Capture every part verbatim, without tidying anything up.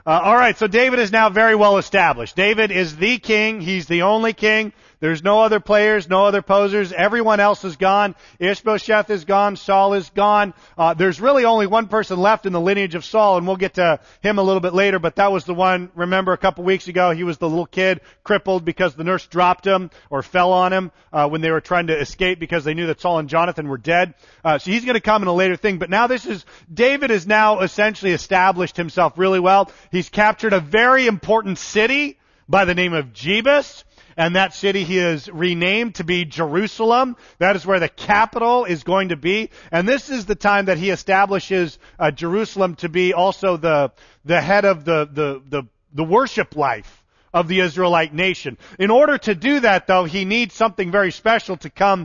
Uh, all right, so David is now very well established. David is the king. He's the only king. There's no other players, no other posers. Everyone else is gone. Ishbosheth is gone. Saul is gone. Uh, there's really only one person left in the lineage of Saul, and we'll get to him a little bit later, but that was the one, remember a couple weeks ago, he was the little kid crippled because the nurse dropped him or fell on him uh, when they were trying to escape because they knew that Saul and Jonathan were dead. Uh, so he's going to come in a later thing, but now this is, David has now essentially established himself really well. He's captured a very important city by the name of Jebus. And that city he has renamed to be Jerusalem. That is where the capital is going to be. And this is the time that he establishes uh, Jerusalem to be also the the head of the, the, the, the worship life of the Israelite nation. In order to do that, though, he needs something very special to come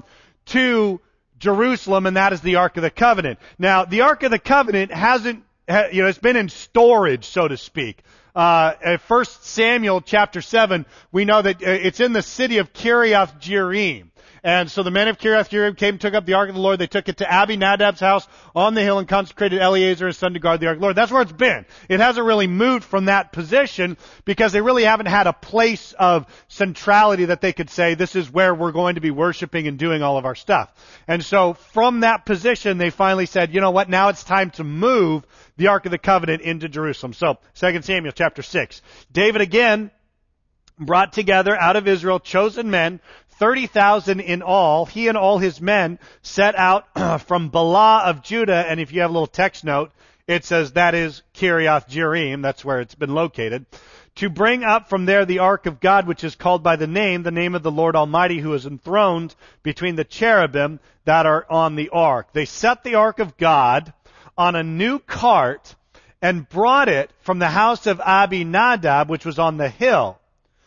to Jerusalem, and that is the Ark of the Covenant. Now, the Ark of the Covenant hasn't, you know, it's been in storage, so to speak. Uh, at First Samuel chapter seven, we know that it's in the city of Kiriath Jearim. And so the men of Kiriath Jearim came and took up the Ark of the Lord. They took it to Abinadab's house on the hill and consecrated Eleazar his son to guard the Ark of the Lord. That's where it's been. It hasn't really moved from that position because they really haven't had a place of centrality that they could say, this is where we're going to be worshiping and doing all of our stuff. And so from that position, they finally said, you know what, now it's time to move the Ark of the Covenant into Jerusalem. So, Second Samuel chapter six. David again brought together out of Israel chosen men, thirty thousand in all. He and all his men set out from Bala of Judah, and if you have a little text note, it says that is Kiriath Jearim, that's where it's been located, to bring up from there the Ark of God, which is called by the name, the name of the Lord Almighty, who is enthroned between the cherubim that are on the Ark. They set the Ark of God on a new cart and brought it from the house of Abinadab, which was on the hill.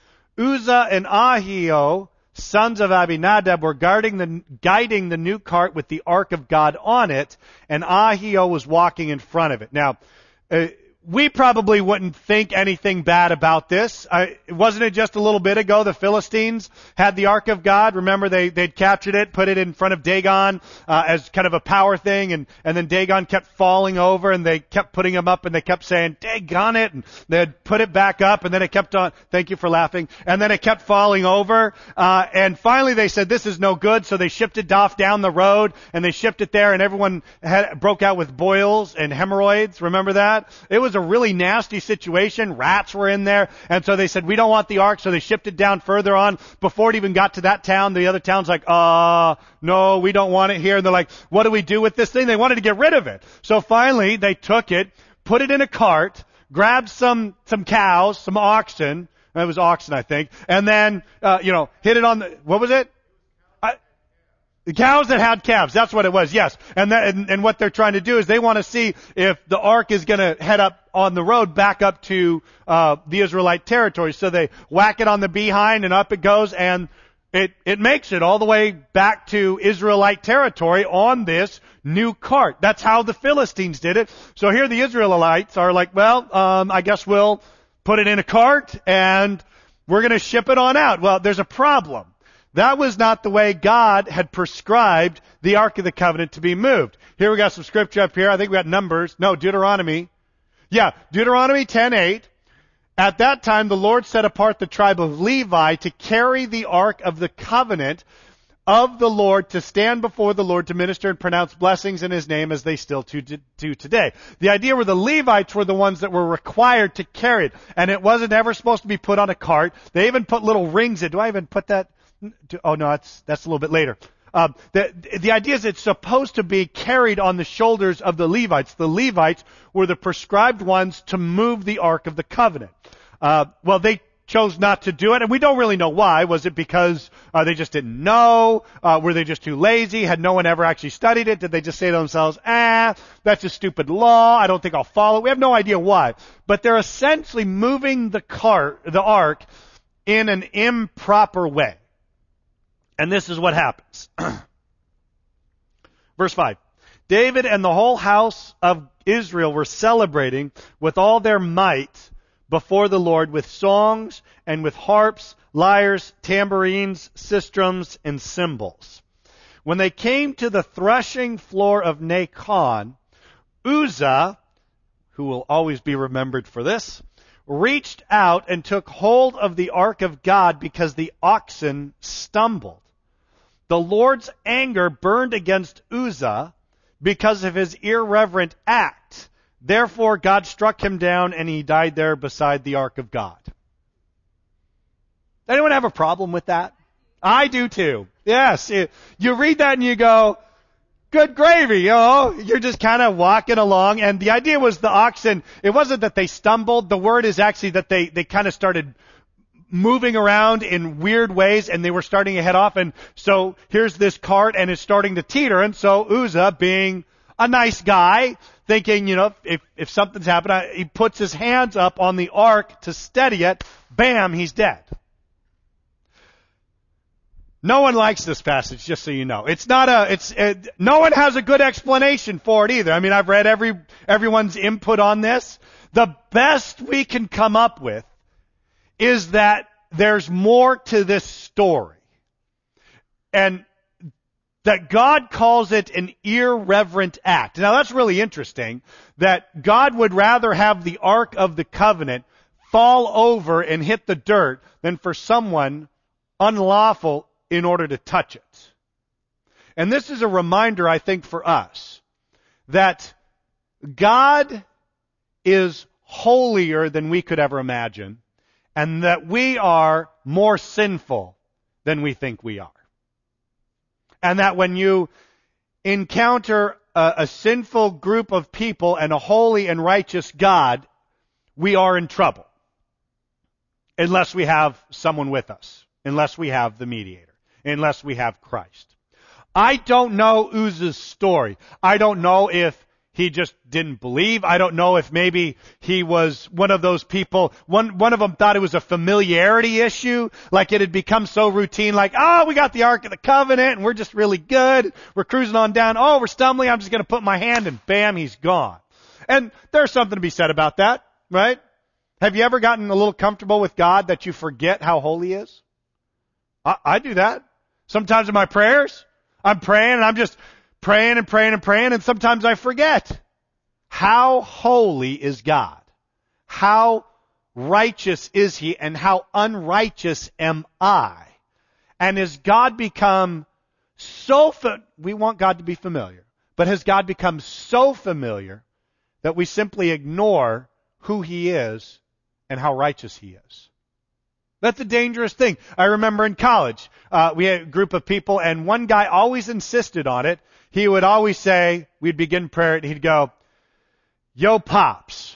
Uzzah and Ahio, sons of Abinadab, were guarding the, guiding the new cart with the Ark of God on it, and Ahio was walking in front of it. Now, uh, we probably wouldn't think anything bad about this. Uh, wasn't it just a little bit ago the Philistines had the Ark of God? Remember, they, they'd captured it, put it in front of Dagon uh, as kind of a power thing, and, and then Dagon kept falling over, and they kept putting him up, and they kept saying, Dagon it, and they'd put it back up, and then it kept on, thank you for laughing, and then it kept falling over, uh, and finally they said, this is no good, so they shipped it off down the road, and they shipped it there, and everyone had, broke out with boils and hemorrhoids. Remember that? It was a really nasty situation. Rats were in there. And so they said, we don't want the ark. So they shipped it down further on. Before it even got to that town, the other town's like, uh, no, we don't want it here. And they're like, what do we do with this thing? They wanted to get rid of it. So finally they took it, put it in a cart, grabbed some, some cows, some oxen. It was oxen, I think. And then, uh, you know, hit it on the, what was it? The cows that had calves, that's what it was, yes. And, that, and, and what they're trying to do is they want to see if the ark is going to head up on the road back up to uh the Israelite territory. So they whack it on the behind and up it goes, and it, it makes it all the way back to Israelite territory on this new cart. That's how the Philistines did it. So here the Israelites are like, well, um I guess we'll put it in a cart and we're going to ship it on out. Well, there's a problem. That was not the way God had prescribed the Ark of the Covenant to be moved. Here we got some scripture up here. I think we got Numbers. No, Deuteronomy. Yeah, Deuteronomy ten eight. At that time, the Lord set apart the tribe of Levi to carry the Ark of the Covenant of the Lord, to stand before the Lord, to minister and pronounce blessings in His name, as they still do today. The idea were the Levites were the ones that were required to carry it, and it wasn't ever supposed to be put on a cart. They even put little rings in. Do I even put that? Oh no, that's that's a little bit later. Uh, the the idea is it's supposed to be carried on the shoulders of the Levites. The Levites were the prescribed ones to move the Ark of the Covenant. Uh, well, they chose not to do it, and we don't really know why. Was it because uh, they just didn't know? Uh, were they just too lazy? Had no one ever actually studied it? Did they just say to themselves, ah, that's a stupid law, I don't think I'll follow it? We have no idea why. But they're essentially moving the cart, the Ark, in an improper way. And this is what happens. Verse five. David and the whole house of Israel were celebrating with all their might before the Lord with songs and with harps, lyres, tambourines, sistrums, and cymbals. When they came to the threshing floor of Nacon, Uzzah, who will always be remembered for this, reached out and took hold of the ark of God because the oxen stumbled. The Lord's anger burned against Uzzah because of his irreverent act. Therefore, God struck him down and he died there beside the ark of God. Anyone have a problem with that? I do too. Yes. You read that and you go, good gravy, you know. You're just kind of walking along. And the idea was the oxen, it wasn't that they stumbled. The word is actually that they, they kind of started moving around in weird ways and they were starting to head off. And so here's this cart and it's starting to teeter. And so Uzzah, being a nice guy, thinking, you know, if, if something's happened, he puts his hands up on the ark to steady it. Bam, he's dead. No one likes this passage, just so you know. It's not a, it's, it, no one has a good explanation for it either. I mean, I've read every, everyone's input on this. The best we can come up with is that there's more to this story. And that God calls it an irreverent act. Now that's really interesting, that God would rather have the Ark of the Covenant fall over and hit the dirt than for someone unlawful in order to touch it. And this is a reminder, I think, for us that God is holier than we could ever imagine, and that we are more sinful than we think we are. And that when you encounter a, a sinful group of people and a holy and righteous God, we are in trouble. Unless we have someone with us. Unless we have the mediator. Unless we have Christ. I don't know Uzzah's story. I don't know if he just didn't believe. I don't know if maybe he was one of those people. One, one of them thought it was a familiarity issue. Like it had become so routine. Like, oh, we got the Ark of the Covenant and we're just really good. We're cruising on down. Oh, we're stumbling. I'm just going to put my hand and bam, he's gone. And there's something to be said about that, right? Have you ever gotten a little comfortable with God that you forget how holy he is? I, I do that. Sometimes in my prayers, I'm praying and I'm just praying and praying and praying, and sometimes I forget. How holy is God? How righteous is he, and how unrighteous am I? And has God become so, fa- we want God to be familiar, but has God become so familiar that we simply ignore who he is and how righteous he is? That's a dangerous thing. I remember in college, uh, we had a group of people, and one guy always insisted on it. He would always say, we'd begin prayer, and he'd go, "Yo, Pops.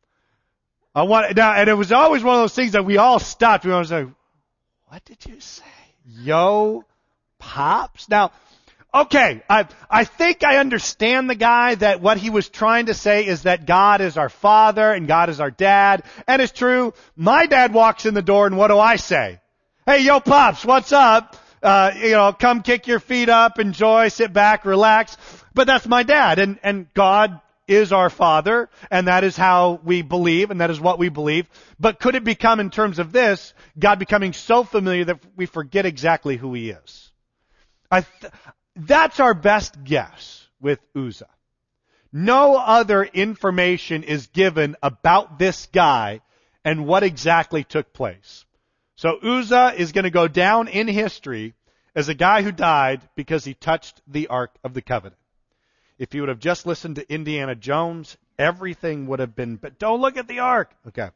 I want," now, and it was always one of those things that we all stopped. We always like, "What did you say? Yo, Pops?" Now, okay, I, I think I understand the guy, that what he was trying to say is that God is our Father and God is our Dad. And it's true. My dad walks in the door and what do I say? "Hey, yo, Pops, what's up? Uh, you know, come kick your feet up, enjoy, sit back, relax." But that's my dad, and, and God is our Father, and that is how we believe, and that is what we believe. But could it become, in terms of this, God becoming so familiar that we forget exactly who he is? I th- That's our best guess with Uzzah. No other information is given about this guy and what exactly took place. So Uzzah is going to go down in history as a guy who died because he touched the Ark of the Covenant. If you would have just listened to Indiana Jones, everything would have been, but don't look at the Ark. Okay.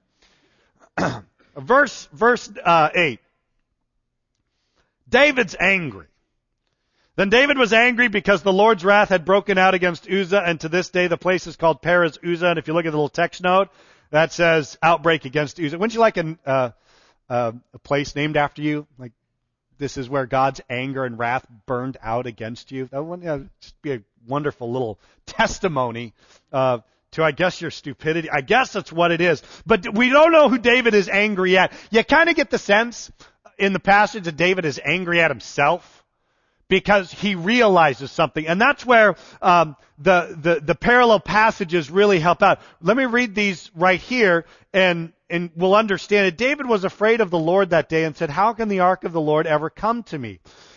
verse, verse, uh, eight. David's angry. Then David was angry because the Lord's wrath had broken out against Uzzah, and to this day the place is called Perez Uzzah. And if you look at the little text note, that says outbreak against Uzzah. Wouldn't you like an, uh, uh, a place named after you? Like, this is where God's anger and wrath burned out against you. That would, you know, just be a wonderful little testimony uh, to, I guess, your stupidity. I guess that's what it is. But we don't know who David is angry at. You kind of get the sense in the passage that David is angry at himself, because he realizes something. And that's where um, the, the the parallel passages really help out. Let me read these right here, and, and we'll understand it. David was afraid of the Lord that day and said, "How can the ark of the Lord ever come to me?"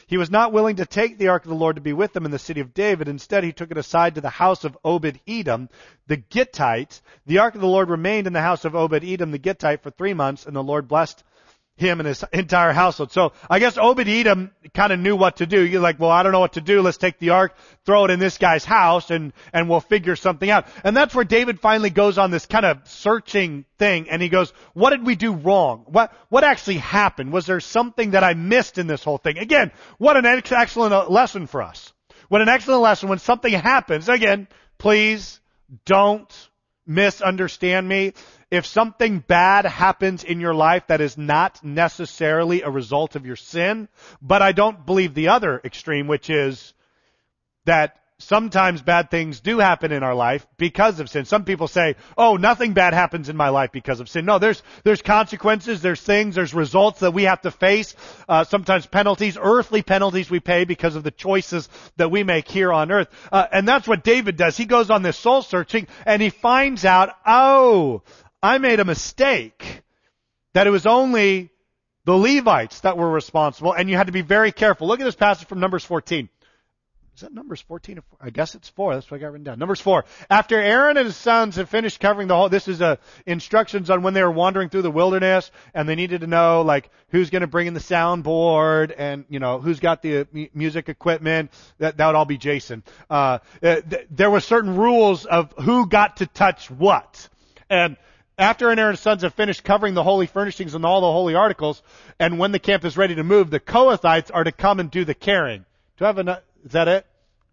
He was not willing to take the ark of the Lord to be with them in the city of David. Instead, he took it aside to the house of Obed-Edom, the Gittite. The ark of the Lord remained in the house of Obed-Edom, the Gittite, for three months, and the Lord blessed him and his entire household. So I guess Obed-Edom kind of knew what to do. You're like, well, I don't know what to do. Let's take the ark, throw it in this guy's house, and, and we'll figure something out. And that's where David finally goes on this kind of searching thing, and he goes, what did we do wrong? What, what actually happened? Was there something that I missed in this whole thing? Again, what an ex- excellent lesson for us. What an excellent lesson when something happens. Again, please don't misunderstand me. If something bad happens in your life that is not necessarily a result of your sin, but I don't believe the other extreme, which is that sometimes bad things do happen in our life because of sin. Some people say, oh, nothing bad happens in my life because of sin. No, there's there's consequences, there's things, there's results that we have to face, uh, sometimes penalties, earthly penalties we pay because of the choices that we make here on earth. Uh, and that's what David does. He goes on this soul searching and he finds out, oh, I made a mistake, that it was only the Levites that were responsible, and you had to be very careful. Look at this passage from Numbers fourteen. Is that Numbers fourteen? I guess it's four. That's what I got written down. Numbers four. After Aaron and his sons had finished covering the whole, this is uh, instructions on when they were wandering through the wilderness, and they needed to know, like, who's going to bring in the soundboard, and, you know, who's got the uh, music equipment. That, that would all be Jason. Uh, th- there were certain rules of who got to touch what. And after Aaron and his sons have finished covering the holy furnishings and all the holy articles, and when the camp is ready to move, the Kohathites are to come and do the carrying. Do I have a, is that it?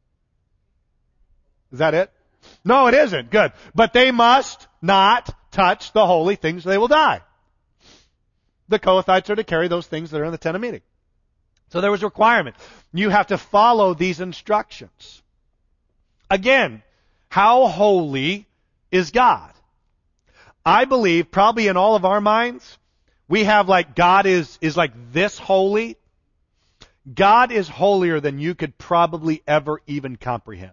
Is that it? No, it isn't. Good. But they must not touch the holy things, or they will die. The Kohathites are to carry those things that are in the tent of meeting. So there was a requirement. You have to follow these instructions. Again, how holy is God? I believe probably in all of our minds, we have like God is, is like this holy. God is holier than you could probably ever even comprehend.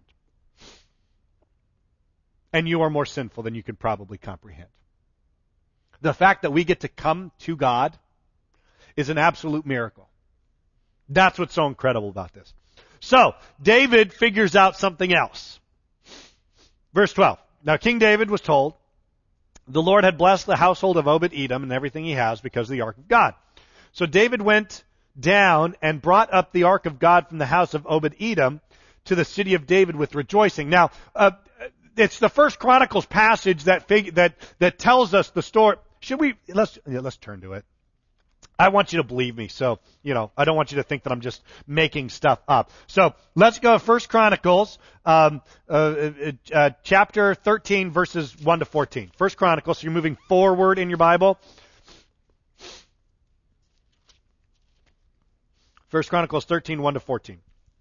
And you are more sinful than you could probably comprehend. The fact that we get to come to God is an absolute miracle. That's what's so incredible about this. So, David figures out something else. Verse twelve. Now King David was told, the Lord had blessed the household of Obed-Edom and everything he has because of the ark of God. So David went down and brought up the ark of God from the house of Obed-Edom to the city of David with rejoicing. Now, uh, it's the First Chronicles passage that fig- that that tells us the story. Should we let's yeah, let's turn to it. I want you to believe me, so you know I don't want you to think that I'm just making stuff up. So let's go First Chronicles, um, uh, uh, chapter thirteen, verses one to fourteen. First Chronicles. So you're moving forward in your Bible. First Chronicles thirteen, one to fourteen.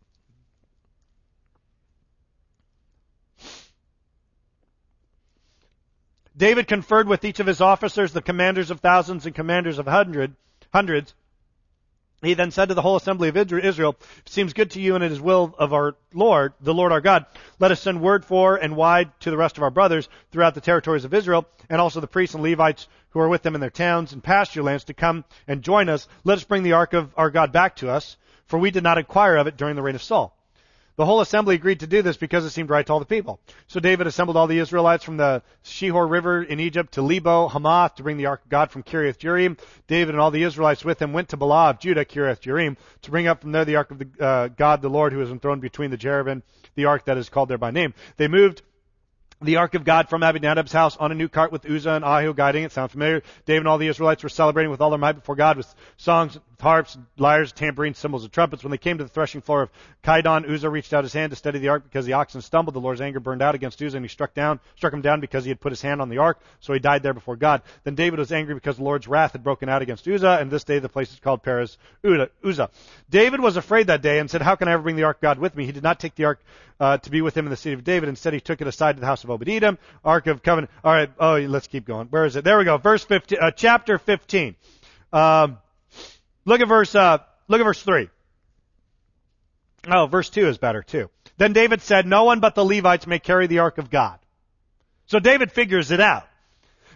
David conferred with each of his officers, the commanders of thousands and commanders of hundred, hundreds. He then said to the whole assembly of Israel, it seems good to you and it is will of our Lord, the Lord our God. Let us send word for and wide to the rest of our brothers throughout the territories of Israel, and also the priests and Levites who are with them in their towns and pasture lands to come and join us. Let us bring the ark of our God back to us, for we did not inquire of it during the reign of Saul. The whole assembly agreed to do this because it seemed right to all the people. So David assembled all the Israelites from the Shihor River in Egypt to Lebo Hamath to bring the ark of God from Kiriath Jearim. David and all the Israelites with him went to Bala of Judah, Kiriath Jearim, to bring up from there the ark of the uh, God, the Lord, who is enthroned between the cherubim, the ark that is called there by name. They moved the ark of God from Abinadab's house on a new cart with Uzzah and Ahio guiding it. Sound familiar? David and all the Israelites were celebrating with all their might before God with songs, with harps, lyres, tambourines, cymbals, and trumpets. When they came to the threshing floor of Kidon, Uzzah reached out his hand to steady the ark because the oxen stumbled. The Lord's anger burned out against Uzzah, and he struck down, struck him down because he had put his hand on the ark, so he died there before God. Then David was angry because the Lord's wrath had broken out against Uzzah, and this day the place is called Perez Uzzah. David was afraid that day and said, how can I ever bring the ark of God with me? He did not take the ark uh, to be with him in the city of David. Instead, he took it aside to the house of Obed-Edom, Ark of Covenant. All right. Oh, let's keep going. Where is it? There we go. Verse fifteen, uh, chapter fifteen. Um, look at verse, uh, look at verse three. Oh, verse two is better too. Then David said, no one but the Levites may carry the ark of God. So David figures it out.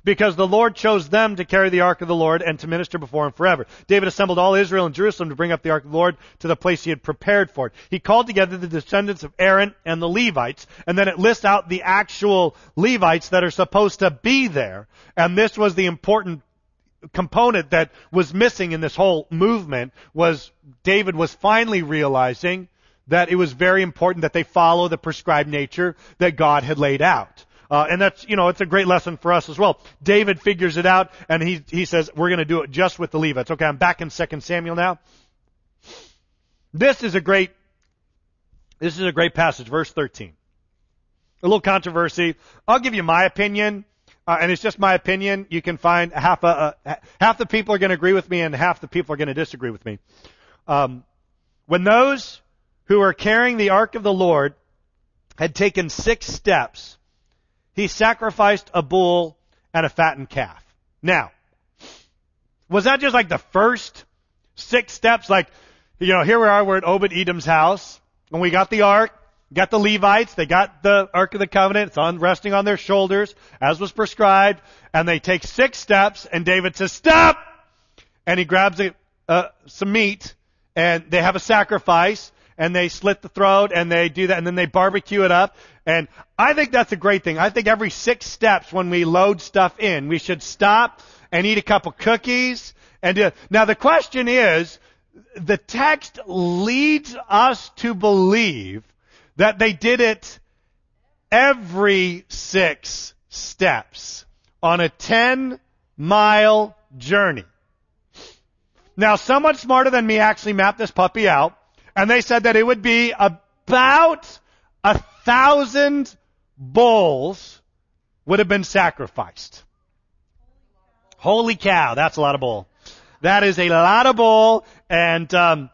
because the Lord chose them to carry the ark of the Lord and to minister before him forever. David assembled all Israel in Jerusalem to bring up the ark of the Lord to the place he had prepared for it. He called together the descendants of Aaron and the Levites, and then it lists out the actual Levites that are supposed to be there. And this was the important component that was missing in this whole movement, was David was finally realizing that it was very important that they follow the prescribed nature that God had laid out. Uh, and that's, you know, it's a great lesson for us as well. David figures it out, and he he says, we're going to do it just with the Levites. Okay, I'm back in Second Samuel now. This is a great, this is a great passage, verse thirteen. A little controversy. I'll give you my opinion, uh, and it's just my opinion. You can find half a, uh, half the people are going to agree with me, and half the people are going to disagree with me. Um, when those who are carrying the ark of the Lord had taken six steps, he sacrificed a bull and a fattened calf. Now, was that just like the first six steps? Like, you know, here we are, we're at Obed-Edom's house, and we got the ark, got the Levites, they got the Ark of the Covenant, it's on resting on their shoulders, as was prescribed, and they take six steps, and David says, stop! And he grabs a, uh, some meat, and they have a sacrifice, and they slit the throat, and they do that, and then they barbecue it up. And I think that's a great thing. I think every six steps when we load stuff in, we should stop and eat a couple cookies. And do, now the question is, the text leads us to believe that they did it every six steps on a ten-mile journey. Now, someone smarter than me actually mapped this puppy out, and they said that it would be about a thousand bulls would have been sacrificed. Holy cow, that's a lot of bull. That is a lot of bull, and um,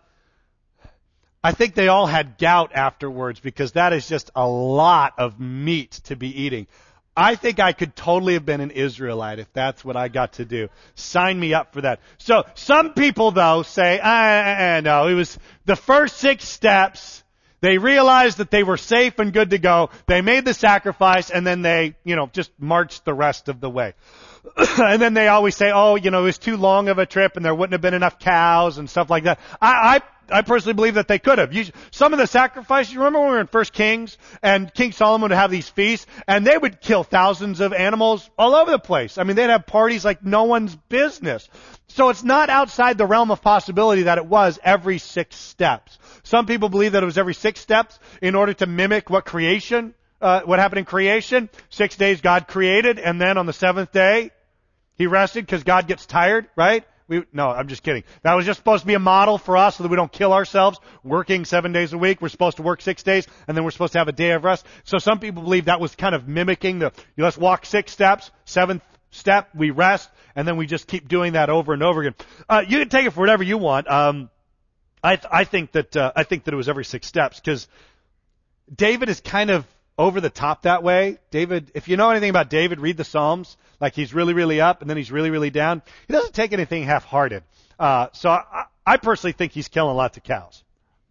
I think they all had gout afterwards because that is just a lot of meat to be eating. I think I could totally have been an Israelite if that's what I got to do. Sign me up for that. So some people, though, say, ah, ah, no, it was the first six steps. They realized that they were safe and good to go. They made the sacrifice, and then they, you know, just marched the rest of the way. And then they always say, oh, you know, it was too long of a trip, and there wouldn't have been enough cows and stuff like that. I, I I personally believe that they could have. You, some of the sacrifices, you remember when we were in First Kings, and King Solomon would have these feasts, and they would kill thousands of animals all over the place. I mean, they'd have parties like no one's business. So it's not outside the realm of possibility that it was every six steps. Some people believe that it was every six steps in order to mimic what creation, uh, what happened in creation. Six days God created, and then on the seventh day, He rested because God gets tired, right? We, no, I'm just kidding. That was just supposed to be a model for us so that we don't kill ourselves working seven days a week. We're supposed to work six days, and then we're supposed to have a day of rest. So some people believe that was kind of mimicking the, you know, let's walk six steps, seventh step, we rest, and then we just keep doing that over and over again. Uh, you can take it for whatever you want. Um, I, th- I think that, uh, I think that it was every six steps because David is kind of over the top that way. David, if you know anything about David, read the Psalms. Like he's really, really up, and then he's really, really down. He doesn't take anything half-hearted. Uh, so I, I personally think he's killing lots of cows.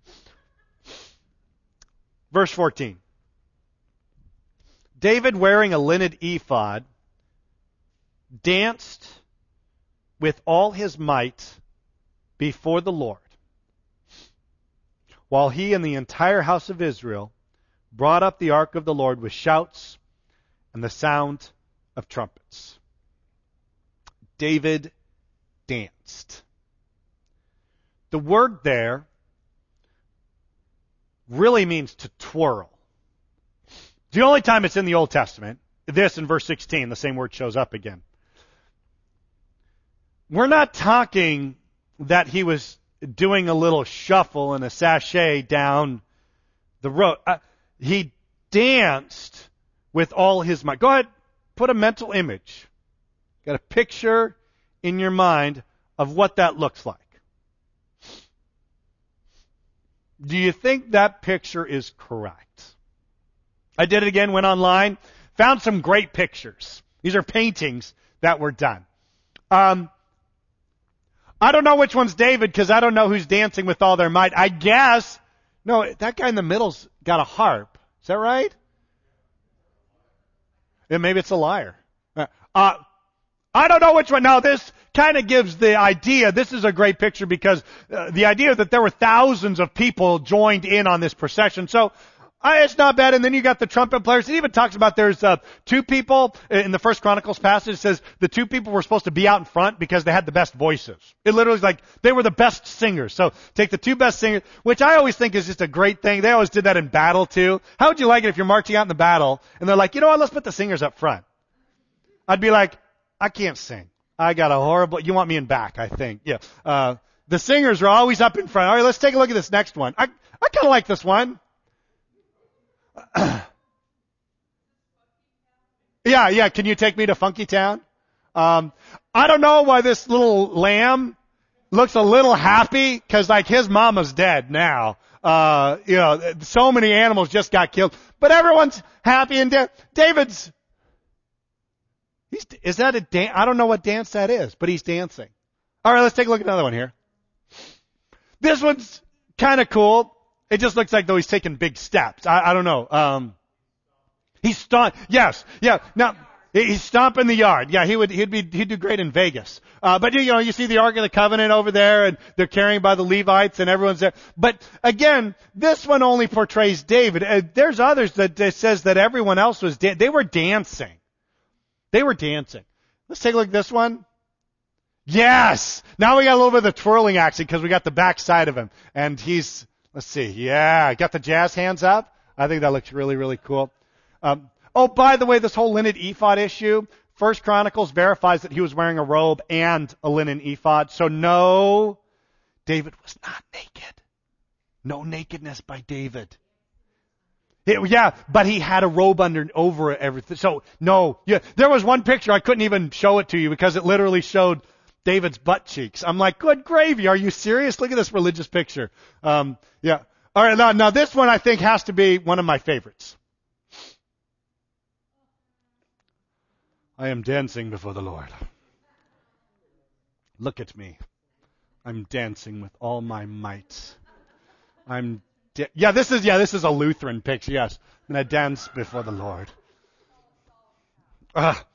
Verse fourteen. David, wearing a linen ephod, danced with all his might before the Lord, while he and the entire house of Israel brought up the ark of the Lord with shouts and the sound of trumpets. David danced. The word there really means to twirl. The only time it's in the Old Testament, this in verse sixteen, the same word shows up again. We're not talking that he was doing a little shuffle and a sashay down the road. Uh, he danced with all his might. Go ahead, put a mental image. Got a picture in your mind of what that looks like. Do you think that picture is correct? I did it again, went online, found some great pictures. These are paintings that were done. Um, I don't know which one's David because I don't know who's dancing with all their might. I guess, no, that guy in the middle's got a harp. Is that right? Yeah, maybe it's a liar. Uh, I don't know which one. Now this kind of gives the idea, this is a great picture because uh, the idea that there were thousands of people joined in on this procession. So uh, it's not bad. And then you got the trumpet players. It even talks about there's uh, two people in the First Chronicles passage. It says the two people were supposed to be out in front because they had the best voices. It literally is like they were the best singers. So take the two best singers, which I always think is just a great thing. They always did that in battle too. How would you like it if you're marching out in the battle and they're like, you know what, let's put the singers up front. I'd be like, I can't sing. I got a horrible, you want me in back, I think. Yeah. Uh, the singers are always up in front. All right, let's take a look at this next one. I, I kind of like this one. yeah, yeah. Can you take me to Funky Town? Um, I don't know why this little lamb looks a little happy because like his mama's dead now. Uh, you know, so many animals just got killed, but everyone's happy and dead. David's, he's, is that a dance? I don't know what dance that is, but he's dancing. All right, let's take a look at another one here. This one's kind of cool. It just looks like though he's taking big steps. I, I don't know. Um, he's stomp. Yes, yeah. Now he's stomping the yard. Yeah, he would. He'd be. He'd do great in Vegas. Uh, but you know, you see the Ark of the Covenant over there, and they're carrying by the Levites, and everyone's there. But again, this one only portrays David. Uh, there's others that, that says that everyone else was. Da- they were dancing. They were dancing. Let's take a look at this one. Yes. Now we got a little bit of the twirling action because we got the back side of him, and he's. Let's see. Yeah, got the jazz hands up. I think that looks really, really cool. Um, oh, by the way, this whole linen ephod issue, First Chronicles verifies that he was wearing a robe and a linen ephod. So no, David was not naked. No nakedness by David. It, yeah, but he had a robe under over everything. So no, yeah, there was one picture I couldn't even show it to you because it literally showed David's butt cheeks. I'm like, good gravy. Are you serious? Look at this religious picture. Um, yeah. All right. Now, now this one I think has to be one of my favorites. I am dancing before the Lord. Look at me. I'm dancing with all my might. I'm, da- yeah, this is, yeah, this is a Lutheran picture. Yes. I'm going to dance before the Lord. Ah.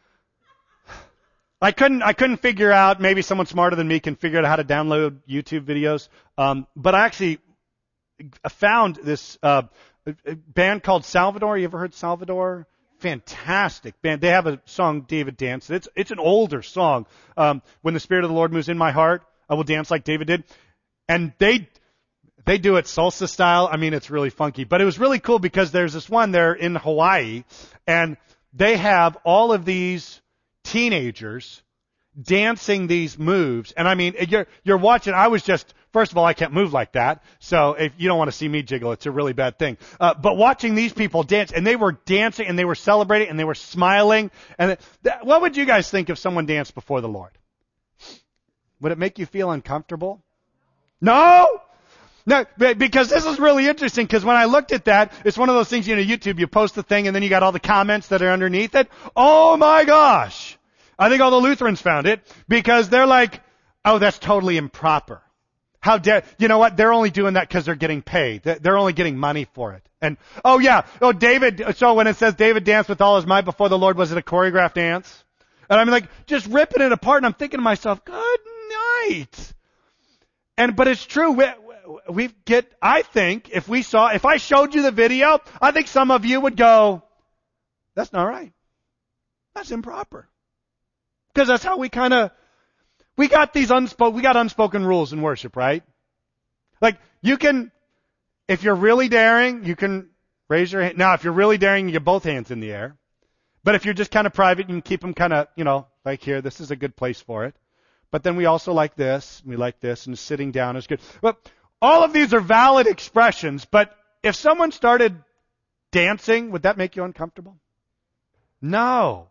I couldn't, I couldn't figure out, maybe someone smarter than me can figure out how to download YouTube videos. Um, but I actually found this, uh, band called Salvador. You ever heard Salvador? Fantastic band. They have a song, David Danced. It's, it's an older song. Um, when the Spirit of the Lord moves in my heart, I will dance like David did. And they, they do it salsa style. I mean, it's really funky, but it was really cool because there's this one there in Hawaii and they have all of these teenagers dancing these moves. And I mean, you're, you're watching, I was just, first of all, I can't move like that. So if you don't want to see me jiggle, it's a really bad thing. Uh, but watching these people dance, and they were dancing and they were celebrating and they were smiling. And that, what would you guys think if someone danced before the Lord? Would it make you feel uncomfortable? No? No, because this is really interesting because when I looked at that, it's one of those things, you know, YouTube, you post the thing and then you got all the comments that are underneath it. Oh my gosh. I think all the Lutherans found it because they're like, oh, that's totally improper. How dare, you know what? They're only doing that because they're getting paid. They're only getting money for it. And, oh yeah, oh David, so when it says David danced with all his might before the Lord, was it a choreographed dance? And I'm like, just ripping it apart and I'm thinking to myself, good night. And, but it's true. We, we get, I think if we saw, if I showed you the video, I think some of you would go, that's not right. That's improper. Because that's how we kind of, we got these unspoken, we got unspoken rules in worship, right? Like, you can, if you're really daring, you can raise your hand. Now, if you're really daring, you get both hands in the air. But if you're just kind of private, you can keep them kind of, you know, like here, this is a good place for it. But then we also like this, we like this, and sitting down is good. But all of these are valid expressions, but if someone started dancing, would that make you uncomfortable? No.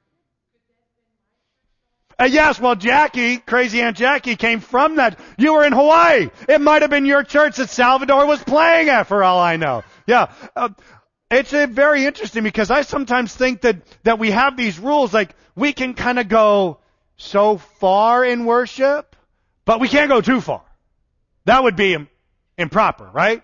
Uh, yes, well, Jackie, Crazy Aunt Jackie, came from that. You were in Hawaii. It might have been your church that Salvador was playing at, for all I know. Yeah. Uh, it's uh, very interesting because I sometimes think that, that we have these rules, like we can kind of go so far in worship, but we can't go too far. That would be im- improper, right?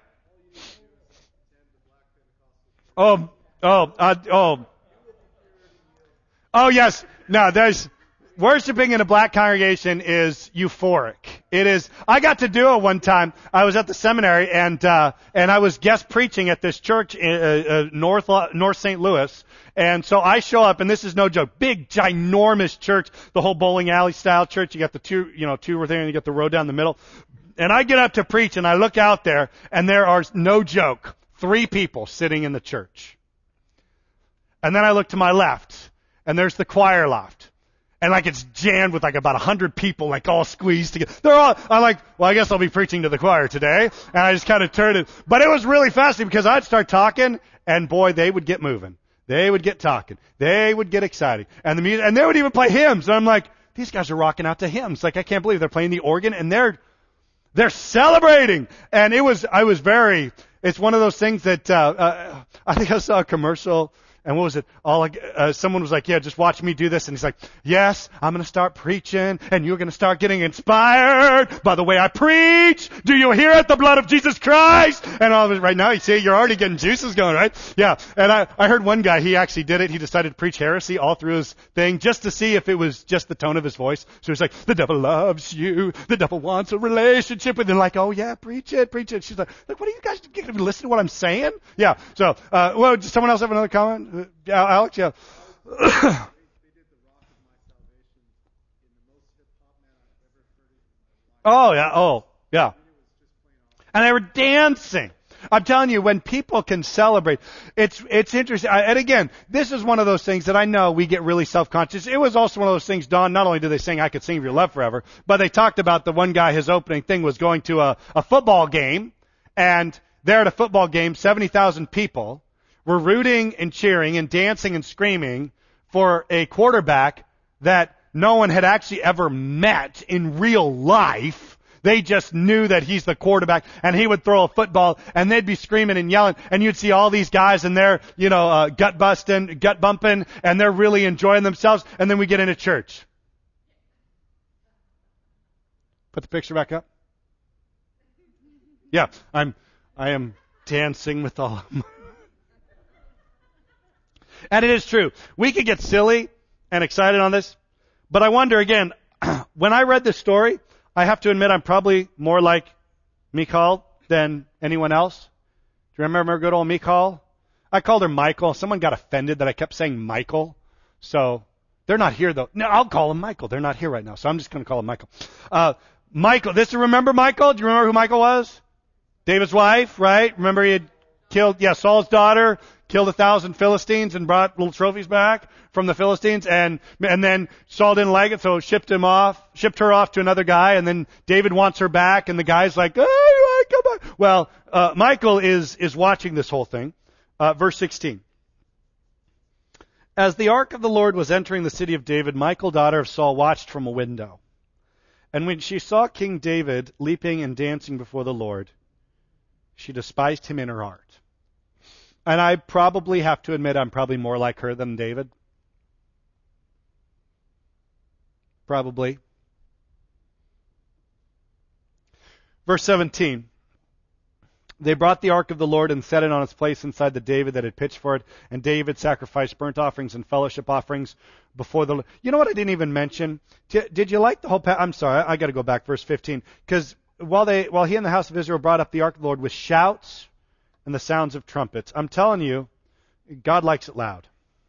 Oh, oh, uh, oh. Oh, yes. No, there's... worshiping in a black congregation is euphoric. It is. I got to do it one time. I was at the seminary and uh, and I was guest preaching at this church in uh, uh, North North Saint Louis. And so I show up, and this is no joke. Big, ginormous church, the whole bowling alley style church. You got the two, you know, two there, and you got the road down the middle. And I get up to preach, and I look out there, and there are, no joke, three people sitting in the church. And then I look to my left, and there's the choir loft. And like it's jammed with like about a hundred people, like all squeezed together. They're all, I'm like, well, I guess I'll be preaching to the choir today. And I just kind of turned it. But it was really fascinating because I'd start talking, and boy, they would get moving. They would get talking. They would get excited. And the music, and they would even play hymns. And I'm like, these guys are rocking out to hymns. Like, I can't believe they're playing the organ and they're, they're celebrating. And it was, I was very, it's one of those things that, uh, uh I think I saw a commercial. And what was it? All uh, someone was like, yeah, just watch me do this. And he's like, yes, I'm going to start preaching and you're going to start getting inspired by the way I preach. Do you hear it? The blood of Jesus Christ. And all of it right now, you see, you're already getting juices going, right? Yeah. And I, I heard one guy, he actually did it. He decided to preach heresy all through his thing just to see if it was just the tone of his voice. So he's like, the devil loves you. The devil wants a relationship with you. And like, oh yeah, preach it, preach it. She's like, like, what are you guys, you listen to what I'm saying? Yeah. So, uh, well, does someone else have another comment? Uh, Alex, yeah. Oh, yeah. Oh, yeah. And they were dancing. I'm telling you, when people can celebrate, it's it's interesting. I, and again, this is one of those things that I know we get really self-conscious. It was also one of those things, Don, not only did they sing I Could Sing of Your Love Forever, but they talked about the one guy, his opening thing was going to a, a football game, and there at a football game, seventy thousand people were rooting and cheering and dancing and screaming for a quarterback that no one had actually ever met in real life. They just knew that he's the quarterback, and he would throw a football, and they'd be screaming and yelling, and you'd see all these guys, and they're, you know, uh, gut busting, gut bumping, and they're really enjoying themselves, and then we get into church. Put the picture back up. Yeah, I'm, I am dancing with all of my... And it is true. We could get silly and excited on this, but I wonder again, when I read this story, I have to admit I'm probably more like Michal than anyone else. Do you remember good old Michal? I called her Michael. Someone got offended that I kept saying Michael. So they're not here though. No, I'll call him Michael. They're not here right now, so I'm just going to call him Michael. Uh, Michael. This remember Michael? Do you remember who Michael was? David's wife, right? Remember he had killed, yeah, Saul's daughter. Killed a thousand Philistines and brought little trophies back from the Philistines, and and then Saul didn't like it, so shipped him off, shipped her off to another guy, and then David wants her back, and the guy's like, oh, I come back. Well, uh, Michael is is watching this whole thing. Uh, verse sixteen. As the ark of the Lord was entering the city of David, Michal, daughter of Saul, watched from a window, and when she saw King David leaping and dancing before the Lord, she despised him in her heart. And I probably have to admit I'm probably more like her than David. Probably. Verse seventeen. They brought the ark of the Lord and set it on its place inside the David that had pitched for it. And David sacrificed burnt offerings and fellowship offerings before the Lord. You know what I didn't even mention? Did you like the whole... Pa- I'm sorry, I got to go back. Verse fifteen. Because while they, while he and the house of Israel brought up the ark of the Lord with shouts and the sounds of trumpets. I'm telling you, God likes it loud.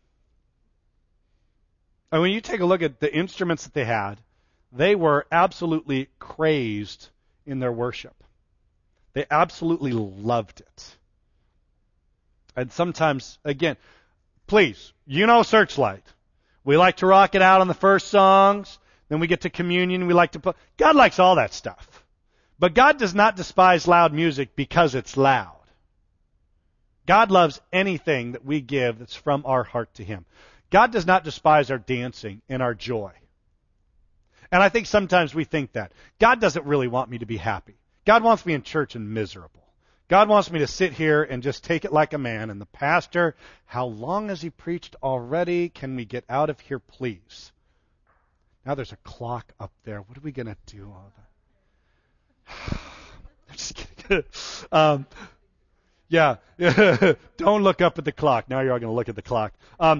And when you take a look at the instruments that they had, they were absolutely crazed in their worship. They absolutely loved it. And sometimes, again, please, you know Searchlight. We like to rock it out on the first songs. Then we get to communion. We like to put... God likes all that stuff. But God does not despise loud music because it's loud. God loves anything that we give that's from our heart to Him. God does not despise our dancing and our joy. And I think sometimes we think that. God doesn't really want me to be happy. God wants me in church and miserable. God wants me to sit here and just take it like a man. And the pastor, how long has he preached already? Can we get out of here, please? Now there's a clock up there. What are we going to do all that? I'm just kidding. um, Yeah, don't look up at the clock. Now you're all going to look at the clock. Um,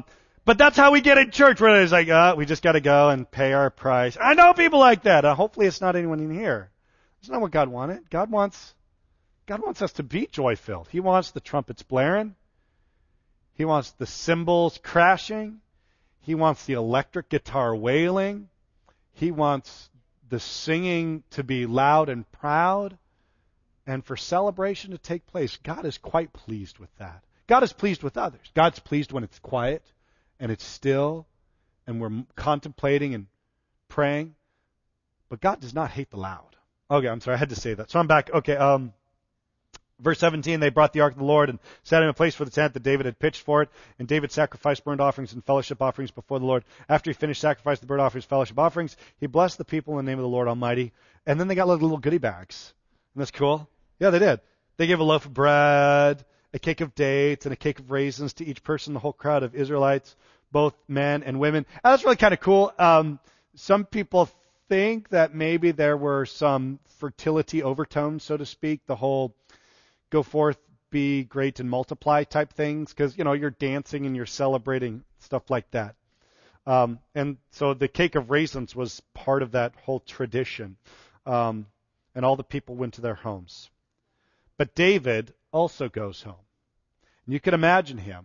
But that's how we get in church, where it's like, uh, we just got to go and pay our price. I know people like that. Uh, hopefully it's not anyone in here. That's not what God wanted. God wants, God wants us to be joy-filled. He wants the trumpets blaring. He wants the cymbals crashing. He wants the electric guitar wailing. He wants the singing to be loud and proud, and for celebration to take place. God is quite pleased with that. God is pleased with others. God's pleased when it's quiet and it's still and we're contemplating and praying. But God does not hate the loud. Okay, I'm sorry, I had to say that. So I'm back. Okay, um, verse seventeen, they brought the ark of the Lord and set in a place for the tent that David had pitched for it. And David sacrificed burnt offerings and fellowship offerings before the Lord. After he finished sacrificing the burnt offerings, fellowship offerings, he blessed the people in the name of the Lord Almighty. And then they got little, little goodie bags. Isn't this cool? Yeah, they did. They gave a loaf of bread, a cake of dates, and a cake of raisins to each person, the whole crowd of Israelites, both men and women. And that's really kind of cool. Um, some people think that maybe there were some fertility overtones, so to speak, the whole go forth, be great, and multiply type things, because, you know, you're dancing and you're celebrating, stuff like that. Um, and so the cake of raisins was part of that whole tradition. Um, and all the people went to their homes. But David also goes home. And you can imagine him.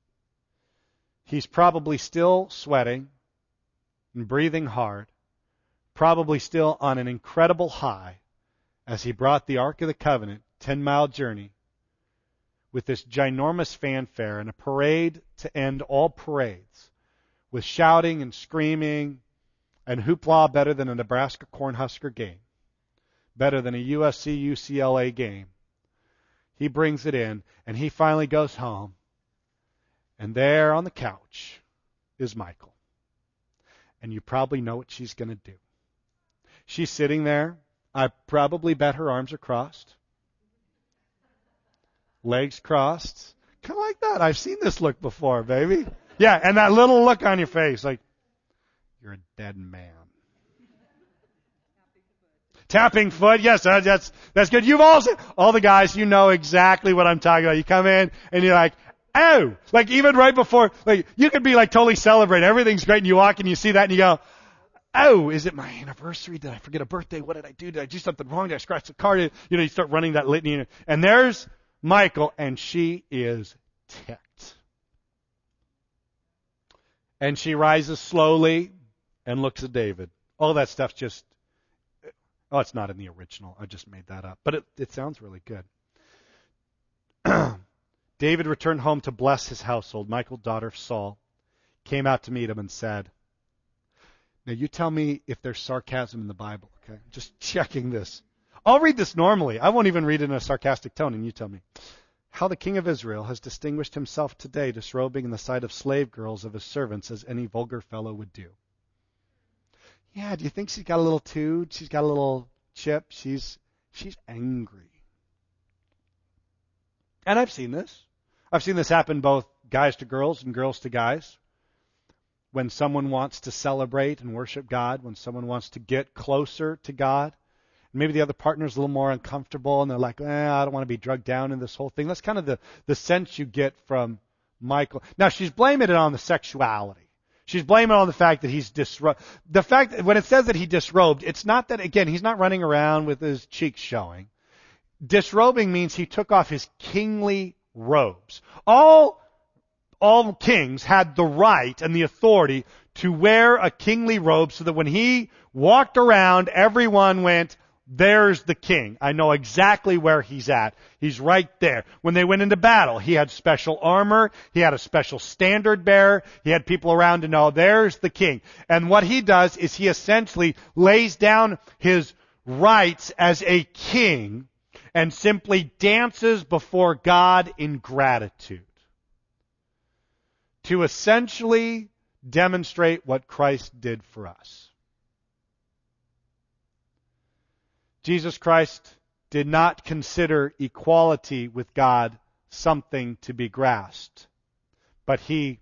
He's probably still sweating and breathing hard, probably still on an incredible high as he brought the Ark of the Covenant, ten-mile journey, with this ginormous fanfare and a parade to end all parades, with shouting and screaming and hoopla better than a Nebraska Cornhusker game, better than a U S C U C L A game. He brings it in, and he finally goes home. And there on the couch is Michal. And you probably know what she's going to do. She's sitting there. I probably bet her arms are crossed. Legs crossed. Kind of like that. I've seen this look before, baby. Yeah, and that little look on your face, like, you're a dead man. Tapping foot, yes, that's that's good. You've all seen, all the guys, you know exactly what I'm talking about. You come in and you're like, oh, like even right before, like you could be like totally celebrating. Everything's great, and you walk and you see that and you go, oh, is it my anniversary? Did I forget a birthday? What did I do? Did I do something wrong? Did I scratch the car? You know, you start running that litany, and there's Michal, and she is ticked. And she rises slowly and looks at David. All that stuff's just, oh, it's not in the original. I just made that up. But it, it sounds really good. David returned home to bless his household. Michal, daughter of Saul, came out to meet him and said, now you tell me if there's sarcasm in the Bible, okay? Just checking this. I'll read this normally. I won't even read it in a sarcastic tone, and you tell me. How the king of Israel has distinguished himself today, disrobing in the sight of slave girls of his servants, as any vulgar fellow would do. Yeah, do you think she's got a little toot? She's got a little chip. She's she's angry. And I've seen this. I've seen this happen both guys to girls and girls to guys. When someone wants to celebrate and worship God, when someone wants to get closer to God, maybe the other partner's a little more uncomfortable and they're like, eh, I don't want to be drugged down in this whole thing. That's kind of the, the sense you get from Michal. Now, she's blaming it on the sexuality. She's blaming it on the fact that he's disrobed. The fact that when it says that he disrobed, it's not that, again, he's not running around with his cheeks showing. Disrobing means he took off his kingly robes. All, all kings had the right and the authority to wear a kingly robe so that when he walked around, everyone went, there's the king. I know exactly where he's at. He's right there. When they went into battle, he had special armor. He had a special standard bearer. He had people around to know there's the king. And what he does is he essentially lays down his rights as a king and simply dances before God in gratitude to essentially demonstrate what Christ did for us. Jesus Christ did not consider equality with God something to be grasped, but he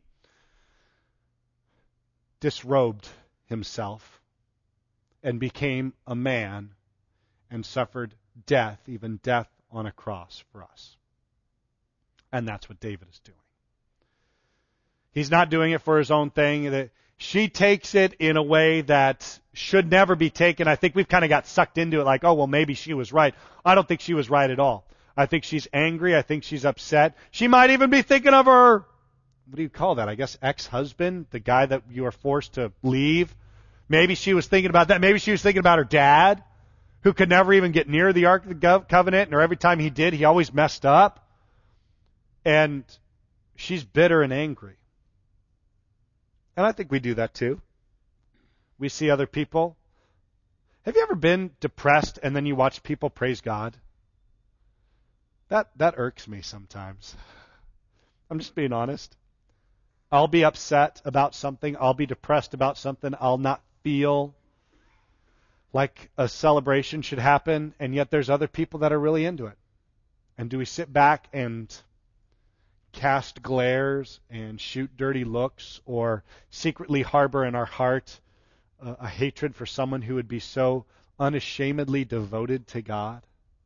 disrobed himself and became a man and suffered death, even death on a cross for us. And that's what David is doing. He's not doing it for his own thing. That she takes it in a way that should never be taken. I think we've kind of got sucked into it like, oh, well, maybe she was right. I don't think she was right at all. I think she's angry. I think she's upset. She might even be thinking of her, what do you call that? I guess ex-husband, the guy that you were forced to leave. Maybe she was thinking about that. Maybe she was thinking about her dad, who could never even get near the Ark of the Covenant, or every time he did, he always messed up. And she's bitter and angry. And I think we do that too. We see other people. Have you ever been depressed and then you watch people praise God? That that irks me sometimes. I'm just being honest. I'll be upset about something. I'll be depressed about something. I'll not feel like a celebration should happen, and yet there's other people that are really into it. And do we sit back and cast glares and shoot dirty looks, or secretly harbor in our heart uh, a hatred for someone who would be so unashamedly devoted to God?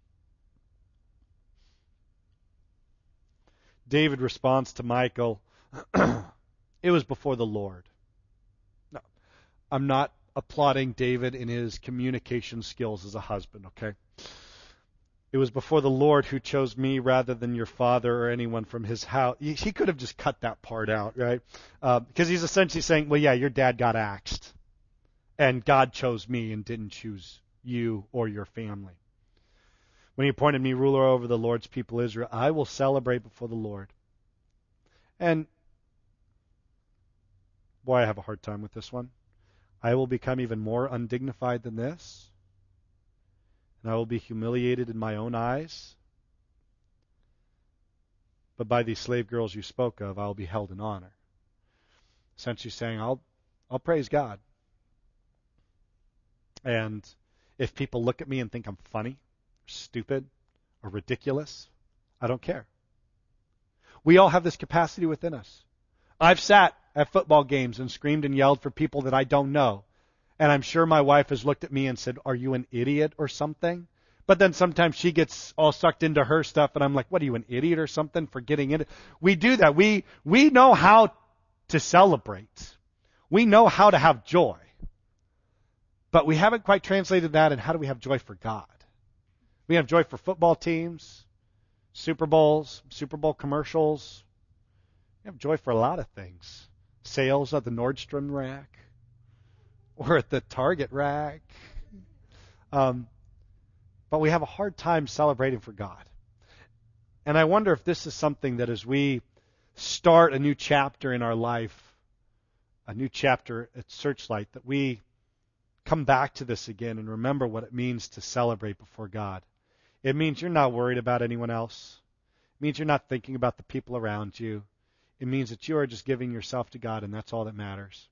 David responds to Michal, it was before the Lord. No, I'm not applauding David in his communication skills as a husband, okay? It was before the Lord who chose me rather than your father or anyone from his house. He could have just cut that part out, right? Uh, because he's essentially saying, well, yeah, your dad got axed, and God chose me and didn't choose you or your family. When he appointed me ruler over the Lord's people Israel, I will celebrate before the Lord. And, boy, I have a hard time with this one. I will become even more undignified than this, and I will be humiliated in my own eyes. But by these slave girls you spoke of, I will be held in honor. Essentially saying, I'll, I'll praise God. And if people look at me and think I'm funny, stupid, or ridiculous, I don't care. We all have this capacity within us. I've sat at football games and screamed and yelled for people that I don't know. And I'm sure my wife has looked at me and said, are you an idiot or something? But then sometimes she gets all sucked into her stuff, and I'm like, what, are you, an idiot or something for getting in it? We do that. We, we know how to celebrate. We know how to have joy. But we haven't quite translated that, and how do we have joy for God? We have joy for football teams, Super Bowls, Super Bowl commercials. We have joy for a lot of things. Sales at the Nordstrom rack or at the Target rack. Um, but we have a hard time celebrating for God. And I wonder if this is something that as we start a new chapter in our life, a new chapter at Searchlight, that we come back to this again and remember what it means to celebrate before God. It means you're not worried about anyone else. It means you're not thinking about the people around you. It means that you are just giving yourself to God, and that's all that matters.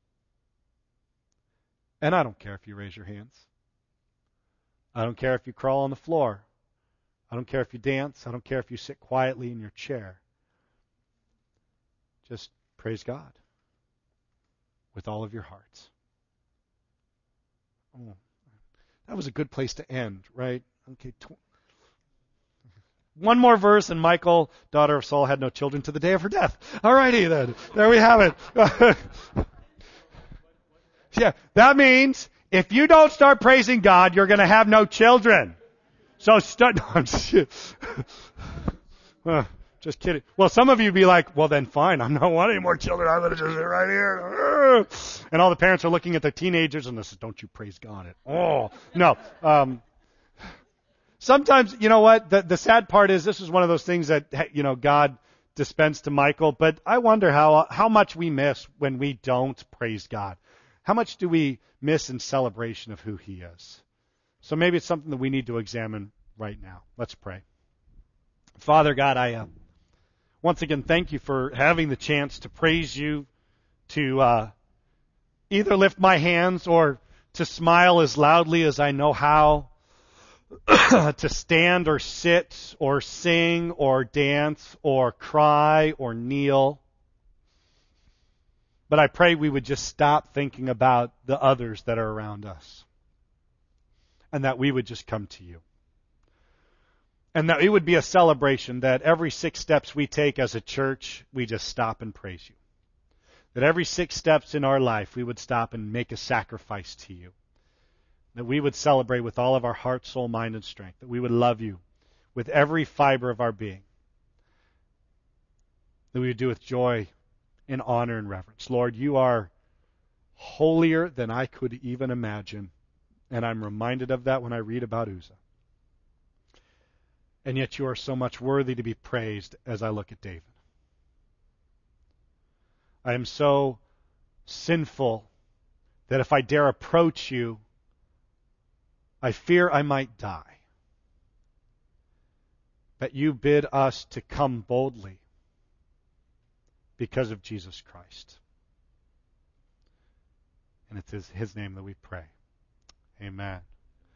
And I don't care if you raise your hands. I don't care if you crawl on the floor. I don't care if you dance. I don't care if you sit quietly in your chair. Just praise God with all of your hearts. Oh, that was a good place to end, right? Okay. Tw- One more verse, and Michal, daughter of Saul, had no children to the day of her death. All righty then. There we have it. Yeah, that means if you don't start praising God, you're going to have no children. So start. No, I'm just, uh, just kidding. Well, some of you be like, well, then fine. I'm not wanting any more children. I'm going to just sit right here. And all the parents are looking at their teenagers and this is, don't you praise God at all. No. Um, sometimes, you know what? The, the sad part is this is one of those things that, you know, God dispensed to Michal. But I wonder how how much we miss when we don't praise God. How much do we miss in celebration of who He is? So maybe it's something that we need to examine right now. Let's pray. Father God, I uh, once again thank you for having the chance to praise you, to uh, either lift my hands or to smile as loudly as I know how, to stand or sit or sing or dance or cry or kneel. But I pray we would just stop thinking about the others that are around us. And that we would just come to you. And that it would be a celebration that every six steps we take as a church, we just stop and praise you. that every six steps in our life we would stop and make a sacrifice to you. That we would celebrate with all of our heart, soul, mind, and strength. That we would love you with every fiber of our being. That we would do with joy and honor and reverence. Lord, you are holier than I could even imagine. And I'm reminded of that when I read about Uzzah. And yet you are so much worthy to be praised as I look at David. I am so sinful that if I dare approach you, I fear I might die. But you bid us to come boldly because of Jesus Christ. And it's His, His name that we pray. Amen.